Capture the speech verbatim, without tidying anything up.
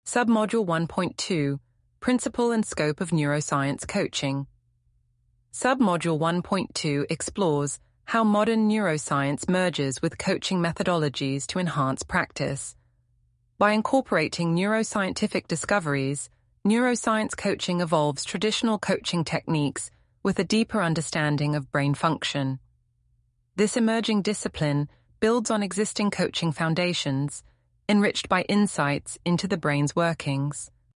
Submodule one point two, Principle and Scope of Neuroscience Coaching. Submodule one point two explores how modern neuroscience merges with coaching methodologies to enhance practice. By incorporating neuroscientific discoveries, neuroscience coaching evolves traditional coaching techniques with a deeper understanding of brain function. This emerging discipline builds on existing coaching foundations, enriched by insights into the brain's workings.